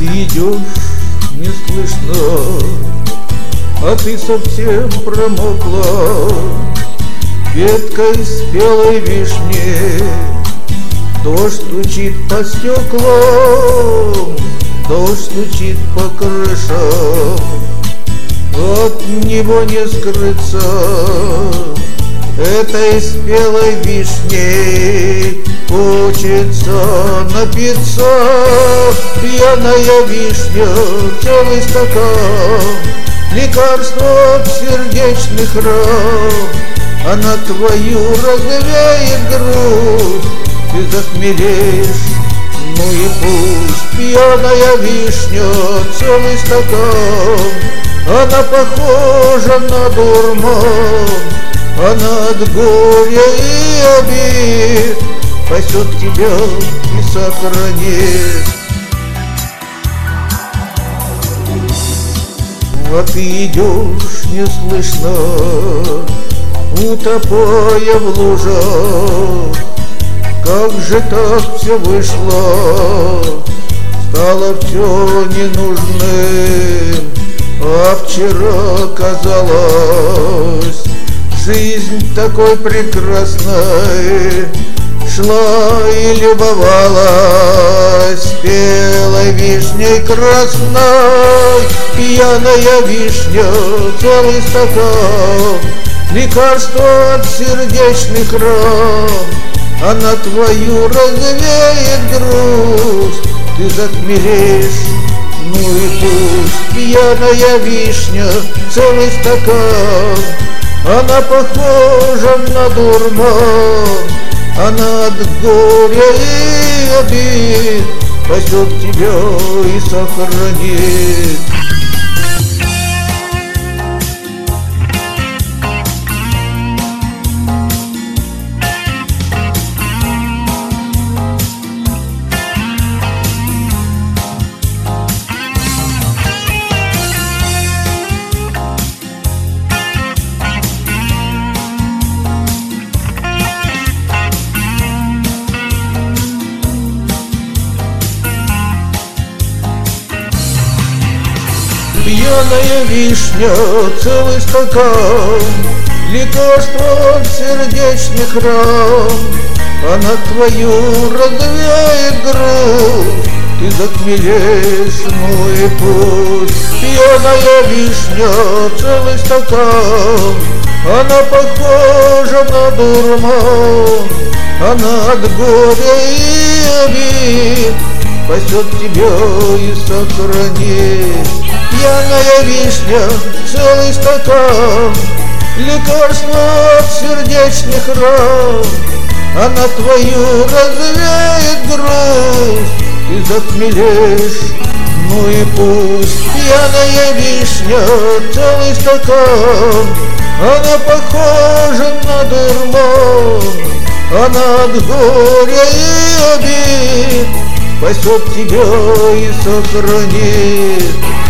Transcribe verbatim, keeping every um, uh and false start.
идешь, не слышно, а ты совсем промокла. Веткой спелой вишни дождь стучит по стеклам, дождь стучит по крышам. От него не скрыться этой спелой вишней. Хочется напиться, пьяная вишня, целый стакан, лекарство от сердечных ран. Она твою разовеет грудь, ты захмелеешь, ну и пусть. Пьяная вишня, целый стакан, она похожа на дурман. Она от горя и обид спасет тебя и сохранит. А ты идешь неслышно, утопая в лужах. Как же так все вышло, стало все ненужным, а вчера казалось жизнь такой прекрасной. Шла и любовалась спелой вишней красной. Пьяная вишня, целый стакан, лекарство от сердечных ран. Она твою развеет грусть, ты захмелеешь, ну и пусть. Пьяная вишня, целый стакан, она похожа на дурман. Она от горя и обид спасет тебя и сохранит. Пьяная вишня, целый стакан, лекарство от сердечных ран. Она твою развеет грудь, ты захмелеешь, ну и пусть. Пьяная вишня, целый стакан, она похожа на дурман. Она от горя и обид спасет тебя и сохранит. Пьяная вишня, целый стакан, лекарство от сердечных ран. Она твою развеет грусть, ты захмелеешь, ну и пусть. Пьяная вишня, целый стакан, она похожа на дурман. Она от горя и обид спасет тебя и сохранит.